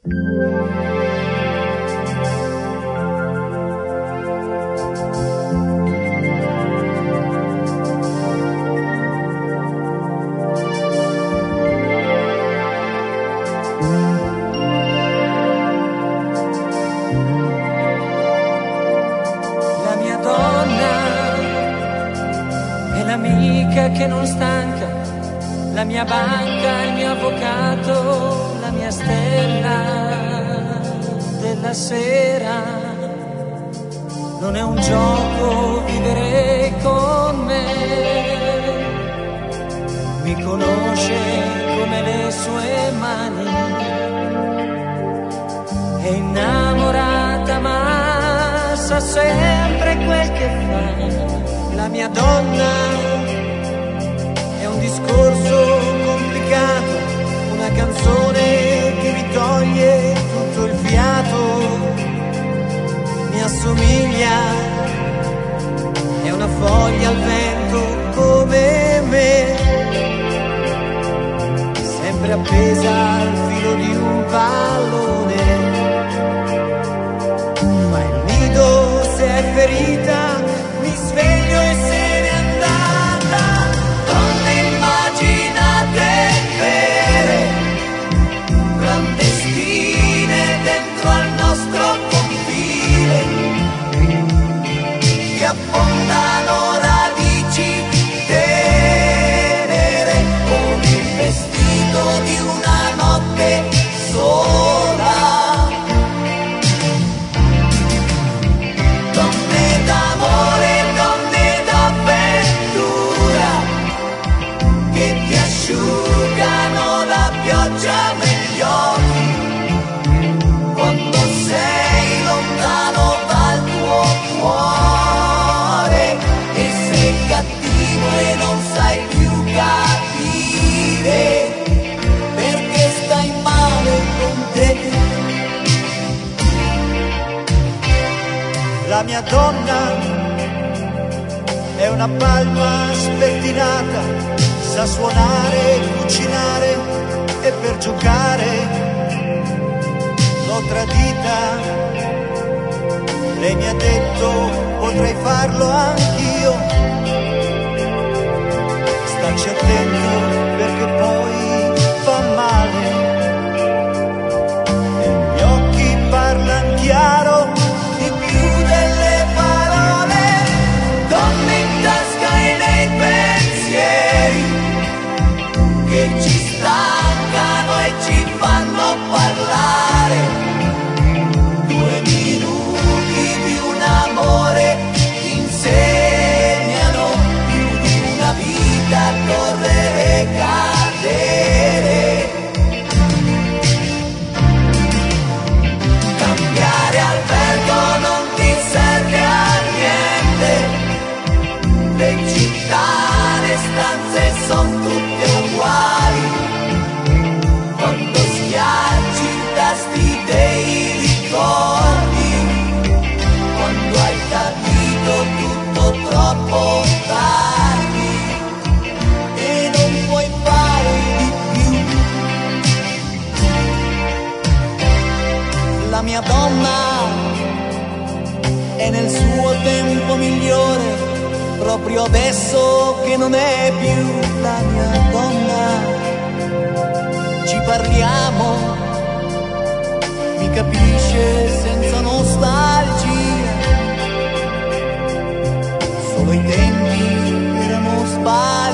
La mia donna è l'amica che non stanca, la mia banca, il mio avvocato, la mia stella della sera. Non è un gioco vivere con me, mi conosce come le sue mani, è innamorata ma sa sempre quel che fa. La mia donna è un discorso complicato, una canzone che mi toglie tutto il fiato. Mi assomiglia, è una foglia al vento come me, sempre appesa al filo di un pallone. Ma il nido se è ferita, mi sveglio e se n'è andata. Donne immaginate vere, clandestine dentro al nostro confine, che affondano radici tenere con il vestito di una notte sola. Donne d'amore, donne d'avventura, che ti asciugano la pioggia negli occhi quando sei lontano dal tuo cuore, e sei cattivo e non sai più capire perché stai male con te. La mia donna è una palma spettinata, sa suonare, cucinare e per giocare l'ho tradita. Lei mi ha detto potrei farlo anch'io, stacci attento perché poi fa male. E gli occhi parlano chiaro di più delle parole. Donne in tasca e nei pensieri che ci stancano e ci fanno parlare. 2 minuti di un amore insegnano più di una vita a correre e cadere. Cambiare albergo non ti serve a niente, le città, le stanze son tutte uguali. Quando schiacci i tasti dei ricordi, quando hai capito tutto troppo tardi e non puoi fare di più. La mia donna è nel suo tempo migliore, proprio adesso che non è più la mia donna. Ci parliamo, mi capisce senza nostalgia, solo i tempi erano sbagliati.